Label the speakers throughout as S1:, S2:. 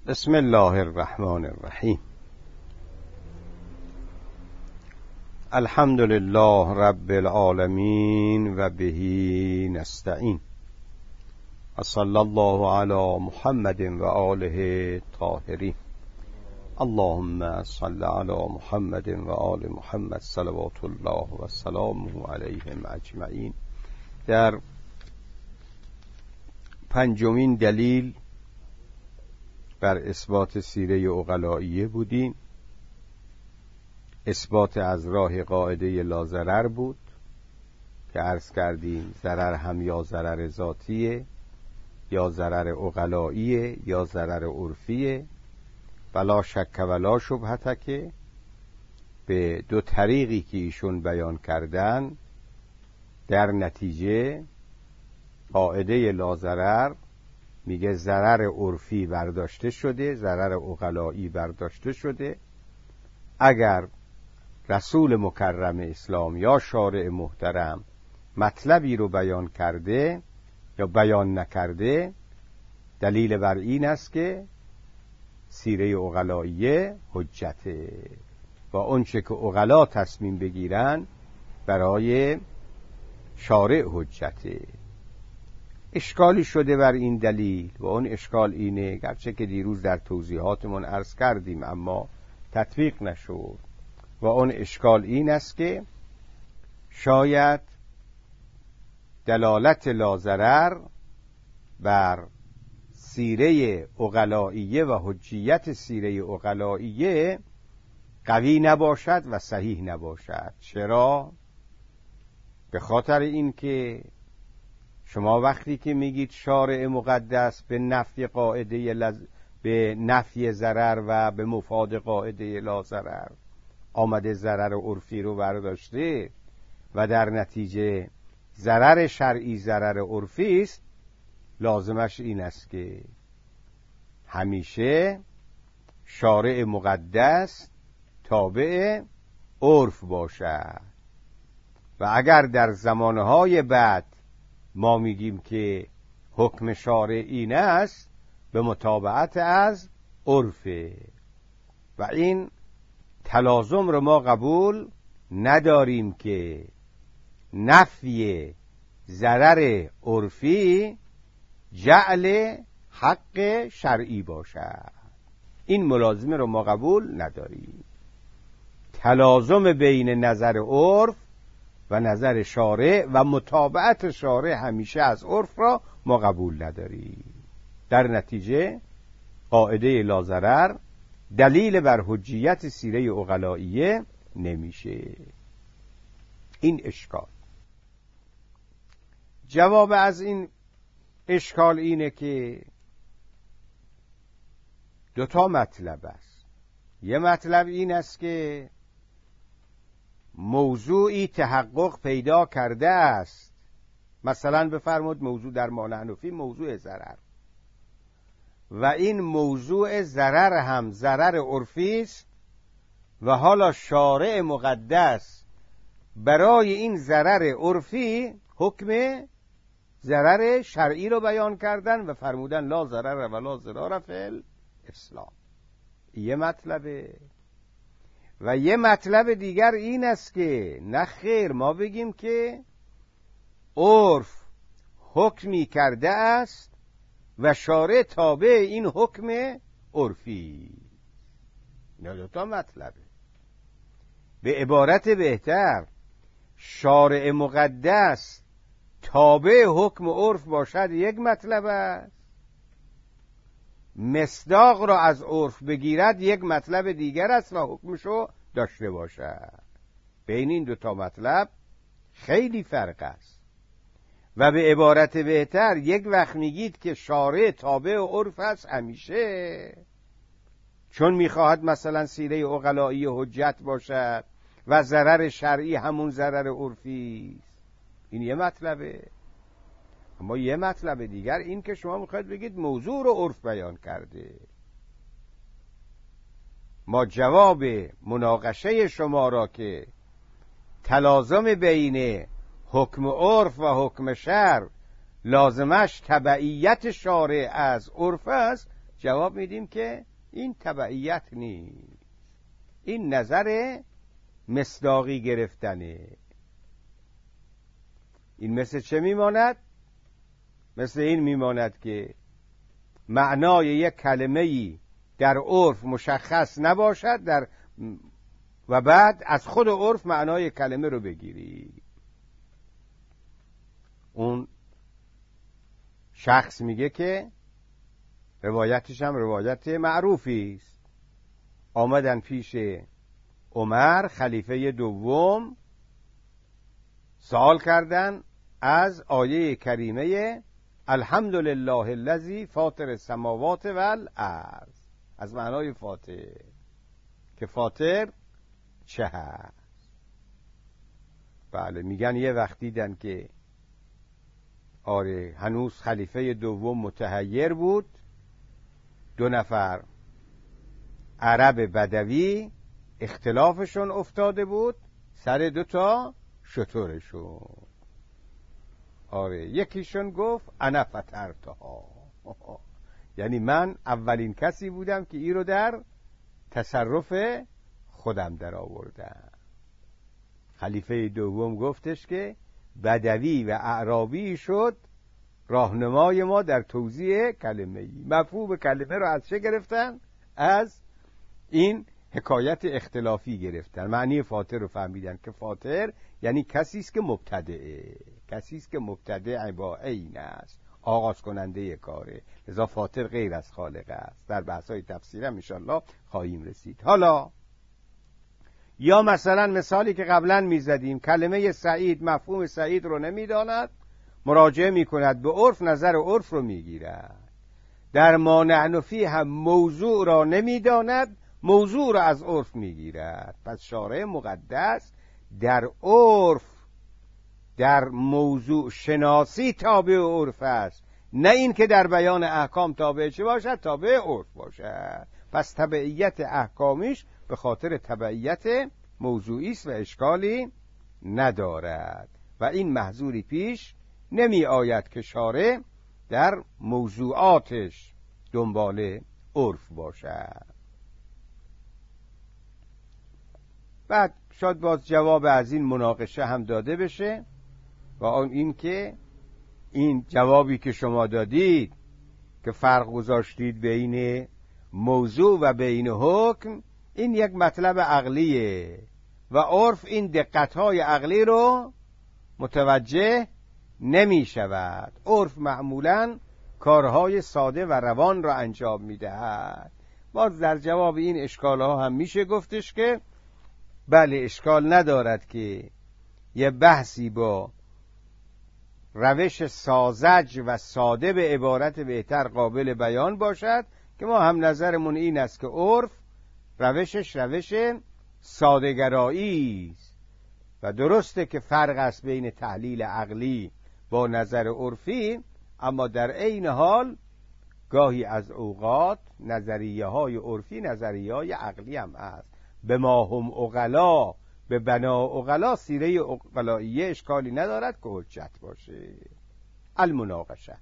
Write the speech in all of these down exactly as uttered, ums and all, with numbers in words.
S1: بسم الله الرحمن الرحیم. الحمد لله رب العالمین و بهی نستعین. صلی الله علی محمد و آله طاهرین. اللهم صل علی محمد و آل محمد صلوات الله و سلامه علیهم اجمعین. در پنجمین دلیل بر اثبات سیره عقلائیه بودیم. اثبات از راه قاعده لا ضرر بود که عرض کردیم ضرر هم یا ضرر ذاتیه یا ضرر عقلائیه یا ضرر عرفیه. ولا شک ولا شبهه که به دو طریقی که ایشون بیان کردن در نتیجه قاعده لا ضرر میگه ضرر عرفی برداشته شده، ضرر عقلایی برداشته شده. اگر رسول مکرم اسلام یا شارع محترم مطلبی رو بیان کرده یا بیان نکرده، دلیل بر این است که سیره عقلائیه حجته و اونچه که عقلا تصمیم بگیرن برای شارع حجته. اشکالی شده بر این دلیل و اون اشکال اینه، گرچه که دیروز در توضیحاتمون عرض کردیم اما تطبیق نشد، و اون اشکال این است که شاید دلالت لا ضرر بر سیره عقلائیه و حجیت سیره عقلائیه قوی نباشد و صحیح نباشد. چرا؟ به خاطر این که شما وقتی که میگید شارع مقدس به نفی قاعده لز... به نفی ضرر و به مفاد قاعده لا ضرر آمده ضرر عرفی رو برداشته و در نتیجه ضرر شرعی ضرر عرفی است، لازمش این است که همیشه شارع مقدس تابع عرف باشد. و اگر در زمانهای بعد ما میگیم که حکم شارع این است، به متابعت از عرفه و این تلازم رو ما قبول نداریم که نفی ضرر عرفی جعل حق شرعی باشد. این ملازمه رو ما قبول نداریم. تلازم بین نظر عرف و نظر شارع و متابعت شارع همیشه از عرف را ما قبول نداریم. در نتیجه قاعده لا ضرر دلیل بر حجیت سیره عقلائیه نمیشه. این اشکال. جواب از این اشکال اینه که دوتا مطلب است. یه مطلب این است که موضوعی تحقق پیدا کرده است، مثلا بفرمود موضوع در ما نحن فیه موضوع ضرر، و این موضوع ضرر هم ضرر عرفی است و حالا شارع مقدس برای این ضرر عرفی حکم ضرر شرعی رو بیان کردن و فرمودن لا ضرر و لا ضرار فی الاسلام. یه مطلبه. و یه مطلب دیگر این است که نه خیر، ما بگیم که عرف حکمی کرده است و شارع تابع این حکم عرفی. نه دوتا مطلبه. به عبارت بهتر شارع مقدس تابع حکم عرف باشد یک مطلب است، مصداق را از عرف بگیرد یک مطلب دیگر است و حکمشو داشته باشد. بین این دو تا مطلب خیلی فرق است. و به عبارت بهتر یک وقت میگید که شارع تابع عرف است همیشه، چون میخواهد مثلا سیره عقلایی حجت باشد و ضرر شرعی همون ضرر عرفی است. این یه مطلبه. اما یه مطلب دیگر این که شما میخواید بگید موضوع رو عرف بیان کرده. ما جواب مناقشه شما را که تلازم بین حکم عرف و حکم شرع لازمش تبعیت شارع از عرف است، جواب میدیم که این تبعیت نیست، این نظر مصداقی گرفتنه. این مثل چه میماند؟ مثل این میماند که معنای یک کلمه‌ای در عرف مشخص نباشد در و بعد از خود عرف معنای کلمه رو بگیری. اون شخص میگه که روایتش هم روایت معروفی است. آمدن پیش عمر خلیفه دوم، سوال کردن از آیه کریمه الحمدلله الذی فاطر السماوات والارض، از معنای فاطر، که فاطر چه هست؟ بله میگن یه وقت دیدن که آره هنوز خلیفه دوم متحیر بود، دو نفر عرب بدوی اختلافشون افتاده بود سر دو تا شترشون. آره یکیشون گفت انا فطرتها، یعنی من اولین کسی بودم که این رو در تصرف خودم در آوردم. خلیفه دوم گفتش که بدوی و اعرابی شد راهنمای ما در توضیح کلمه ای. مفهوم کلمه رو از چه گرفتن؟ از این حکایت اختلافی گرفتن. معنی فاطر رو فهمیدن که فاطر یعنی کسی است که مبتدعه، کسی است که مبتدع با عین است، آغاز کننده کاره، لذا فاطر غیر از خالق است. در بحث‌های تفسیر هم ان شاءالله خواهیم رسید. حالا یا مثلا مثالی که قبلا میزدیم، کلمه سعید مفهوم سعید رو نمیداند، مراجعه میکند به عرف، نظر عرف رو میگیرد. در ما نحن فیه هم موضوع را نمیداند، موضوع را از عرف میگیرد. پس شارع مقدس در عرف، در موضوع شناسی تابع عرف است، نه این که در بیان احکام تابع چه باشد؟ تابع عرف باشد. پس تبعیت احکامیش به خاطر تبعیت موضوعی است و اشکالی ندارد و این محظوری پیش نمی آید که شارع در موضوعاتش دنبال عرف باشد. بعد شاید باز جواب از این مناقشه هم داده بشه و آن این که این جوابی که شما دادید که فرق گذاشتید بین موضوع و بین حکم، این یک مطلب عقلیه و عرف این دقت‌های عقلی رو متوجه نمی شود. عرف معمولاً کارهای ساده و روان را انجام می دهد. باز در جواب این اشکالها هم میشه گفتش که بله اشکال ندارد که یه بحثی با روش ساذج و ساده به عبارت بهتر قابل بیان باشد که ما هم نظرمون این است که عرف روشش روش ساده‌گرایی است و درسته که فرق است بین تحلیل عقلی با نظر عرفی، اما در عین حال گاهی از اوقات نظریه های عرفی نظریه های عقلی هم است. به ما هم عقلا، به بنا عقلا، سیره عقلائیه اشکالی ندارد که حجت باشه. المناقشه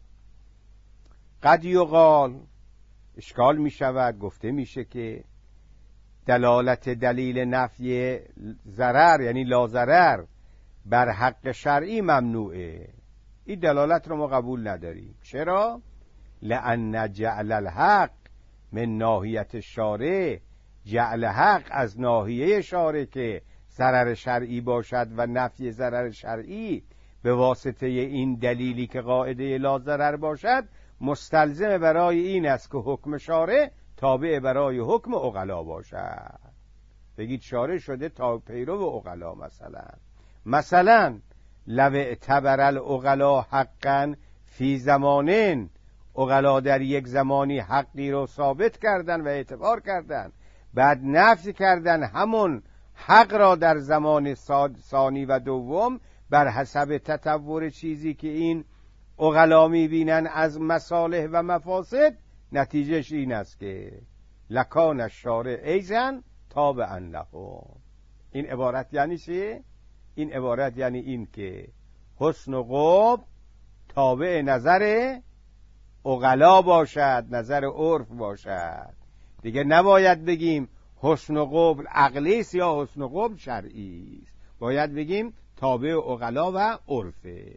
S1: قد یقال، اشکال می شود، گفته میشه که دلالت دلیل نفی ضرر یعنی لا ضرر بر حق شرعی ممنوعه. این دلالت رو ما قبول نداریم. چرا؟ لأن جعل الحق من ناحیت شارع، جعل حق از ناحیه شارع که ضرر شرعی باشد و نفی ضرر شرعی به واسطه این دلیلی که قاعده لا ضرر باشد، مستلزم برای این است که حکم شارع تابع برای حکم عقلا باشد. بگید شارع شده تا پیرو عقلا. مثلا مثلا لو اعتبر العقلا حقا فی زمانین، عقلا در یک زمانی حقی رو ثابت کردن و اعتبار کردن، بعد نفی کردن همون حق را در زمان ثانی و دوم بر حسب تطور چیزی که این عقلا میبینن از مصالح و مفاسد. نتیجهش این است که لکان الشارع ایزن تابعا لهم. این عبارت یعنی چی؟ این عبارت یعنی این که حسن و قبح تابع نظر عقلا باشد، نظر عرف باشد. دیگه نباید بگیم حسن و قبل عقلی است یا حسن و قبل شرعی است، باید بگیم تابع عقلا و عرفه.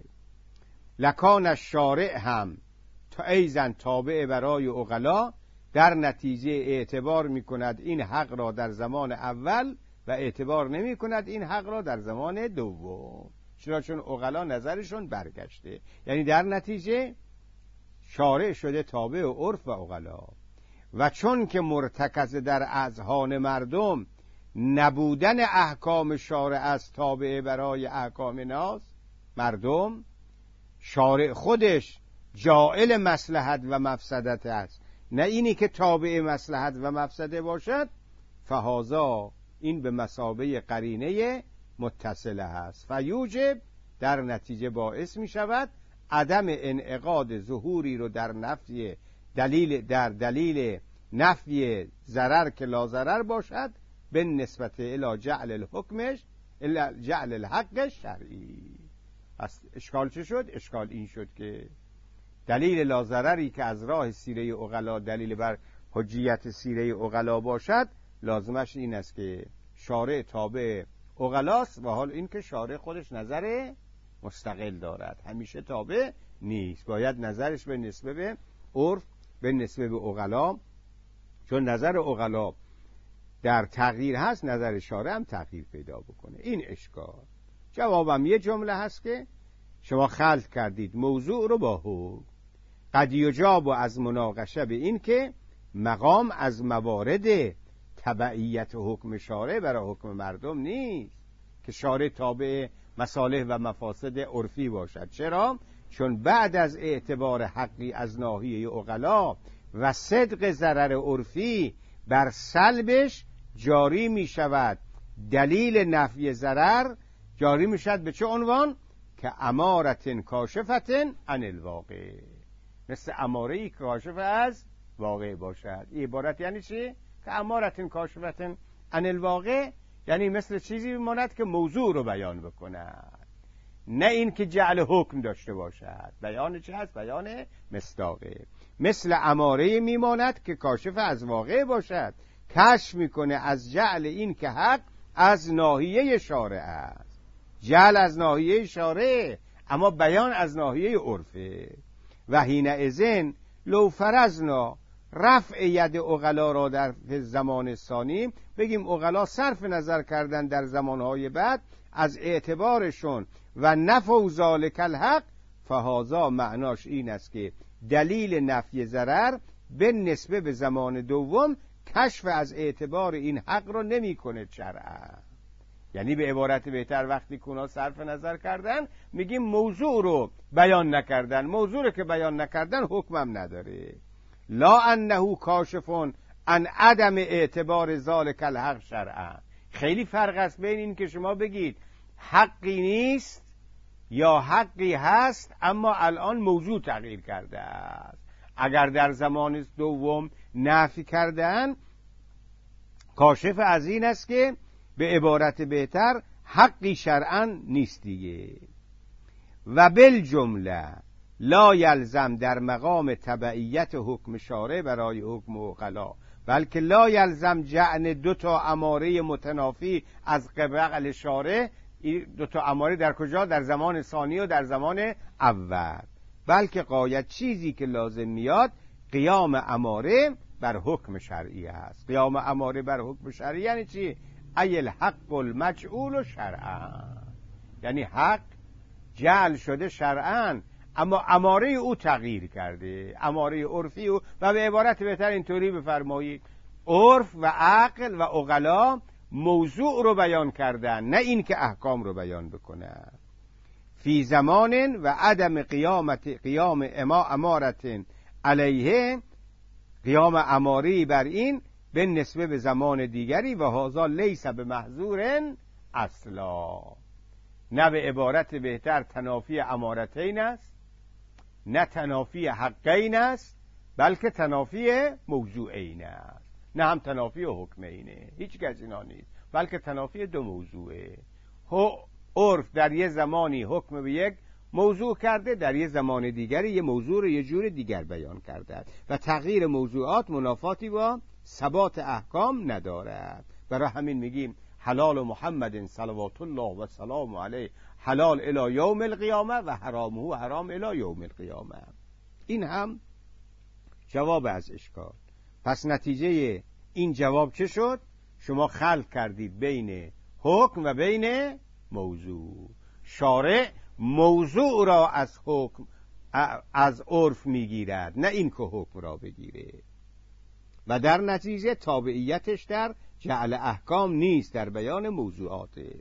S1: لکان الشارع هم تا ایزن تابع برای عقلا، در نتیجه اعتبار می کند این حق را در زمان اول و اعتبار نمی کند این حق را در زمان دوم. چرا؟ چون عقلا نظرشون برگشته، یعنی در نتیجه شارع شده تابع عرف و عقلا. و چون که مرتکز در اذهان مردم نبودن احکام شارع از تابع برای احکام ناس، مردم شارع خودش جائل مصلحت و مفسدت است، نه اینی که تابع مصلحت و مفسده باشد، فهذا این به مثابه قرینه متصله است. فیوجب در نتیجه باعث می شود عدم انعقاد ظهوری رو در نفی دلیل در دلیل نفی ضرر که لا ضرر باشد به نسبت الی جعل الحکمش الی جعل الحق شرعی. پس اشکال چه شد؟ اشکال این شد که دلیل لا ضرری که از راه سیره عقلا دلیل بر حجیت سیره عقلا باشد، لازمش این است که شارع تابع عقلاست و حال این که شارع خودش نظر مستقل دارد، همیشه تابع نیست، باید نظرش به نسبه به عرف به نسبه به عقلا، چون نظر عقلا در تغییر هست نظر شارع هم تغییر پیدا بکنه. این اشکال. جوابم یه جمله هست که شما خلط کردید موضوع رو با حکم. قد یجاب از مناقشه به این که مقام از موارد تبعیت حکم شارع برای حکم مردم نیست که شارع تابع مصالح و مفاسد عرفی باشد. چرا؟ چون بعد از اعتبار حقی از ناحیه عقلا و صدق ضرر عرفی بر سلبش جاری می شود دلیل نفی ضرر، جاری می شود به چه عنوان؟ که امارتن کاشفتن عن الواقع، مثل اماره‌ای کاشف از واقع باشد. این عبارت یعنی چی؟ که امارتن کاشفتن عن الواقع یعنی مثل چیزی میماند که موضوع رو بیان بکند، نه این که جعل حکم داشته باشد. بیان چی هست؟ بیان مصداقه. مثل اماره میماند که کاشف از واقع باشد، کشف میکنه از جعل این که حق از ناحیه شارع است. جعل از ناحیه شارع، اما بیان از ناحیه عرفه. و حین اذن لو فرضنا رفع ید عقلا را در زمان ثانی، بگیم عقلا صرف نظر کردن در زمانهای بعد از اعتبارشون و نفع ذالک الحق، فهذا معناش این است که دلیل نفی ضرر به نسبه به زمان دوم کشف از اعتبار این حق رو نمی کنه شرعا. یعنی به عبارت بهتر وقتی کونا صرف نظر کردن میگیم موضوع رو بیان نکردن، موضوع رو که بیان نکردن حکمم نداره. لا انه کاشفون عن عدم اعتبار ذالک الحق شرعا. خیلی فرق است بین این که شما بگید حقی نیست یا حقی هست اما الان موضوع تغییر کرده است. اگر در زمان دوم نفی کردن، کاشف از این است که به عبارت بهتر حقی شرعا نیست دیگه. و بالجمله لا یلزم در مقام تبعیت حکم شارع برای حکم عقلا، بلکه لا یلزم جعل دو تا اماره متنافی از قبل شارع. دو تا اماره در کجا؟ در زمان ثانی و در زمان اول. بلکه قاید چیزی که لازم میاد قیام اماره بر حکم شرعی است. قیام اماره بر حکم شرعی یعنی چی؟ ای الحق المجعول شرعا، یعنی حق جعل شده شرعا اما اماره او تغییر کرده، اماره عرفی او. و به عبارت بهتر اینطوری بفرمایید عرف و عقل و عقلا موضوع رو بیان کردن، نه این که احکام رو بیان بکنن. فی زمان و عدم قیامت قیام اما امارتن علیه، قیام اماری بر این به نسبه به زمان دیگری. و هذا لیس به محظورن اصلا، نه به عبارت بهتر تنافی امارتین است، نه تنافی حقین است، بلکه تنافی موضوعین است. نه هم تنافی حکمینه، هیچ از اینا نیست، بلکه تنافی دو موضوعه. عرف در یه زمانی حکم به یک موضوع کرده، در یه زمان دیگری یه موضوع رو یه جور دیگر بیان کرده و تغییر موضوعات منافاتی با ثبات احکام ندارد. برای همین میگیم حلال محمد صلوات الله و سلام علیه حلال الی یوم القیامه و حرامه حرام الی یوم القیامه. این هم جواب از اشکال. پس نتیجه این جواب چه شد؟ شما خلط کردید بین حکم و بین موضوع. شارع موضوع را از حکم از عرف میگیرد، نه این که حکم را بگیره، و در نتیجه تابعیتش در جعل احکام نیست، در بیان موضوعاته.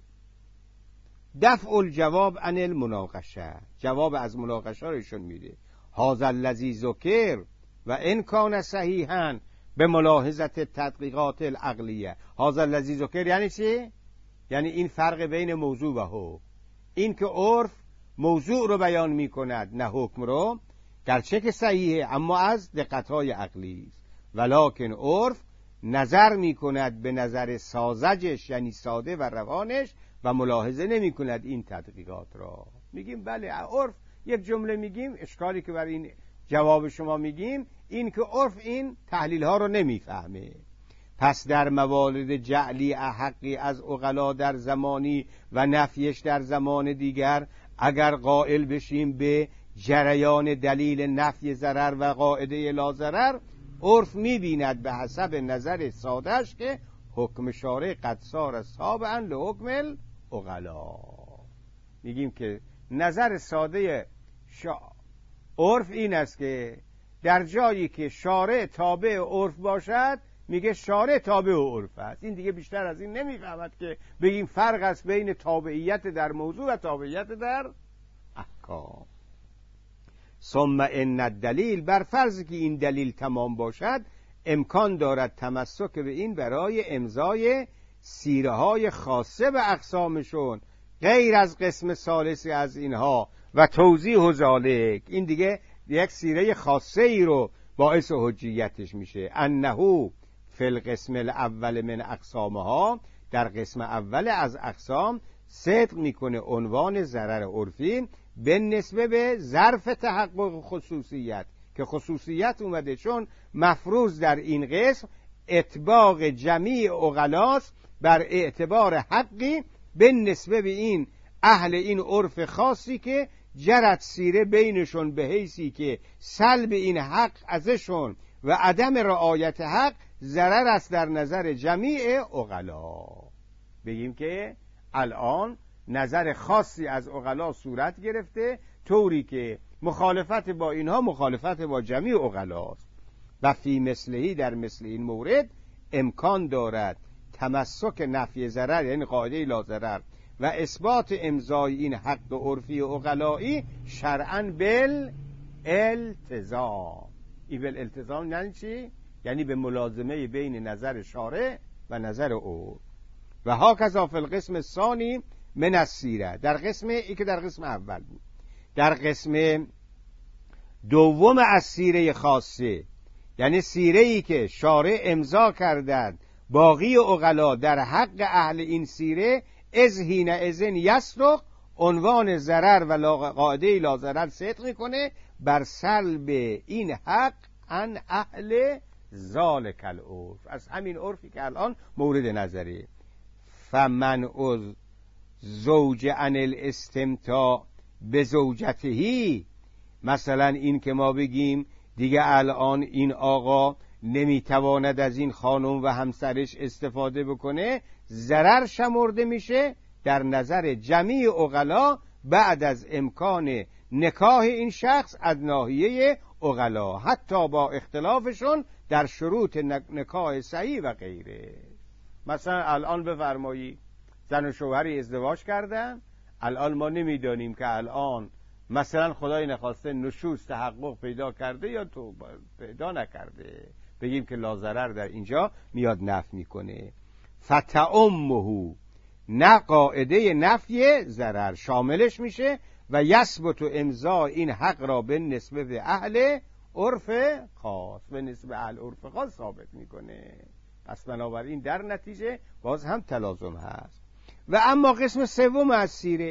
S1: دفع الجواب عن المناقشه، جواب از مناقشه رشون میده. هذا الذی ذکر و ان کان صحیحا به ملاحظت تدقیقات العقلیه. هذا الذی ذکر یعنی چی؟ یعنی این فرق بین موضوع و حکم. این که عرف موضوع رو بیان میکند نه حکم رو، گرچه که صحیحه اما از دقتهای عقلی است. ولکن عرف نظر میکند به نظر ساذجش، یعنی ساده و روانش، و ملاحظه نمیکند این تدقیقات را. میگیم بله عرف، یک جمله میگیم، اشکالی که بر این جواب شما میگیم این که عرف این تحلیل ها رو نمیفهمه. پس در موارد جعلی احقی از عقلا در زمانی و نفیش در زمان دیگر، اگر قائل بشیم به جریان دلیل نفی ضرر و قاعده لا ضرر، عرف میبیند به حسب نظر سادهش که حکم شارع قد صار تابعا لحکم العقلا. میگیم که نظر ساده شا... عرف این است که در جایی که شارع تابع عرف باشد، میگه شارع تابع عرف است. این دیگه بیشتر از این نمیفهمد که بگیم فرق است بین تابعیت در موضوع و تابعیت در احکام. ثم ان الدلیل، بر فرض که این دلیل تمام باشد، امکان دارد تمسک به این برای امضای سیره های خاصه به اقسامشون غیر از قسم ثالثی از اینها و توضیح ذالک. این دیگه یک سیره خاصه ای رو باعث حجیتش میشه. انه فی القسم الاول من اقسامها، در قسم اول از اقسام صدق میکنه عنوان ضرر عرفی به نسبه به ظرف تحقق خصوصیت، که خصوصیت اومده، چون مفروض در این قسم اطباق جمیع عقلاست بر اعتبار حقی به نسبه به این اهل این عرف خاصی که جرت سیره بینشون به حیثی که سلب این حق ازشون و عدم رعایت حق ضرر است در نظر جمیع عقلا. بگیم که الان نظر خاصی از عقلا صورت گرفته، طوری که مخالفت با اینها مخالفت با جمیع عقلاست. و فی مثلهی، در مثل این مورد امکان دارد تمسک نفی ضرر، یعنی قاعده لا ضرر، و اثبات امضای این حق عرفی و عقلایی شرعاً بالالتزام. این بالالتزام یعنی چی؟ یعنی به ملازمه بین نظر شارع و نظر عرف. و هاکذا فی القسم الثانی من السیره، در قسم ای که در قسم اول بود. در قسم دوم از سیره خاصه، یعنی سیره ای که شارع امضا کردند باقی عقلا در حق اهل این سیره، از حین اذن یصدق، عنوان ضرر و قاعده لا ضرر صدق کنه بر سلب این حق عن اهل ذالک العرف، از همین عرفی که الان مورد نظره. فمن از زوج عن الاستمتاع به زوجتهی، مثلا این که ما بگیم دیگه الان این آقا نمیتواند از این خانم و همسرش استفاده بکنه، ضرر شمرده میشه در نظر جمیع عقلا بعد از امکان نکاح این شخص از ناحیه عقلا، حتی با اختلافشون در شروط نکاح صحیح و غیره. مثلا الان بفرمایی زن و شوهری ازدواج کردن، الان ما نمیدانیم که الان مثلا خدای نخواسته نشوز تحقق پیدا کرده یا تو پیدا نکرده، بگیم که لا ضرر در اینجا میاد نفی میکنه. فتعمه، نه قاعده نفی ضرر شاملش میشه و یثبت امضا این حق را به نسبت به اهل عرف خاص، به نسبت اهل عرف خاص ثابت میکنه. پس بنابراین در نتیجه باز هم تلازم هست. و اما قسم سوم از سیره،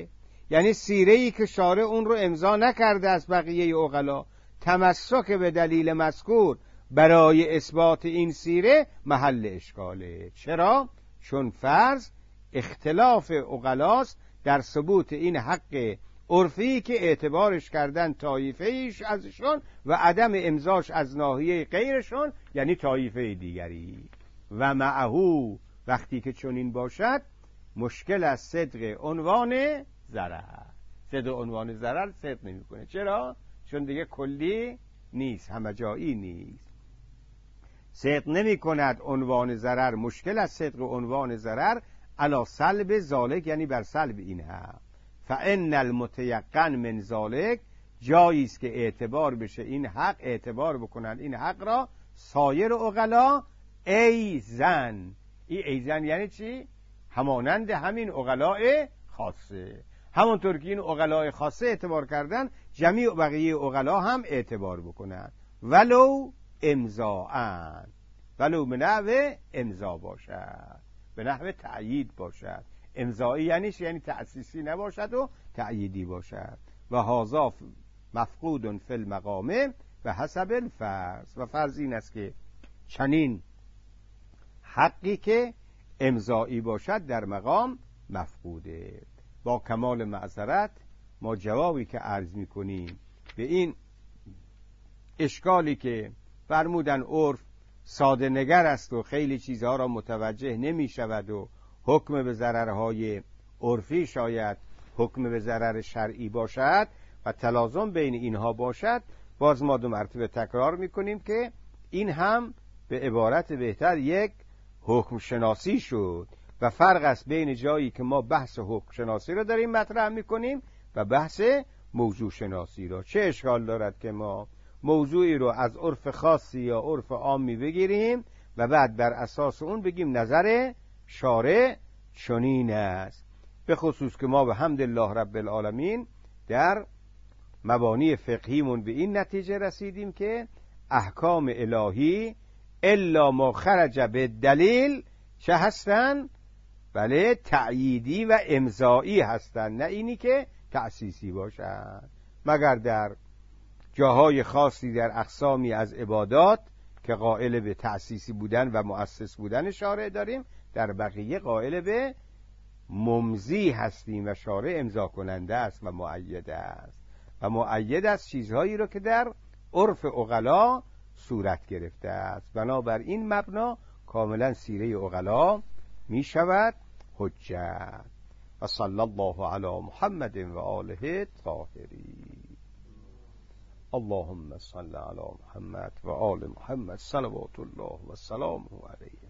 S1: یعنی سیره‌ای که شارع اون رو امضا نکرده از بقیه عقلا، تمسک به دلیل مذکور برای اثبات این سیره محل اشکاله. چرا؟ چون فرض اختلاف عقلاست در ثبوت این حق عرفی که اعتبارش کردن طایفه ایش ازشون و عدم امضاش از ناحیه غیرشون، یعنی طایفه دیگری. و معهو، وقتی که چنین باشد، مشکل از صدق عنوان ضرر. صدق عنوان ضرر صدق نمیکنه. چرا؟ چون دیگه کلی نیست، همه جایی نیست. صدق نمی کند عنوان ضرر، مشکل از صدق عنوان ضرر علا سلب ذالک، یعنی بر سلب این هم. فان المتیقن من ذالک، جایی است که اعتبار بشه این حق، اعتبار بکنن این حق را سایر عقلا ایزن. این ایزن یعنی چی؟ همانند همین عقلاء خاصه. همونطور که این عقلاء خاصه اعتبار کردن، جمیع بقیه عقلا هم اعتبار بکنن، ولو امضاءن، ولو به نحو امضا باشد، به نحو تأیید باشد. امضایی یعنی یعنی تأسیسی نباشد و تأییدی باشد. و هذا مفقود فی المقام و حسب الفرض. و فرض این است که چنین حقی که امضایی باشد در مقام مفقوده. با کمال معذرت ما جوابی که عرض می‌کنیم به این اشکالی که فرمودن عرف ساده نگر است و خیلی چیزها را متوجه نمی شود و حکم به ضررهای عرفی شاید حکم به ضرر شرعی باشد و تلازم بین اینها باشد، باز ما دو مرتبه تکرار میکنیم که این هم به عبارت بهتر یک حکم شناسی شد و فرق است بین جایی که ما بحث حکم شناسی را داریم مطرح میکنیم و بحث موضوع شناسی را. چه اشکال دارد که ما موضوعی رو از عرف خاصی یا عرف عامی بگیریم و بعد بر اساس اون بگیم نظر شارع چنین است، به خصوص که ما به حمد الله رب العالمین در مبانی فقهیمون به این نتیجه رسیدیم که احکام الهی الا ما خرج به دلیل چه هستن؟ بله، تأییدی و امضایی هستن، نه اینی که تأسیسی باشن، مگر در جاهای خاصی در اقسامی از عبادات که قائل به تأسیسی بودن و مؤسس بودن شارع داریم، در بقیه قائل به ممضی هستیم و شارع امضا کننده است و مؤید است و مؤید است چیزهایی رو که در عرف عقلا صورت گرفته است. بنابر این مبنا کاملا سیره عقلا می شود حجت. و صلی الله علی محمد و آله الطاهرین. اللهم صل علی محمد و آل محمد صلوات الله و سلامه علیه.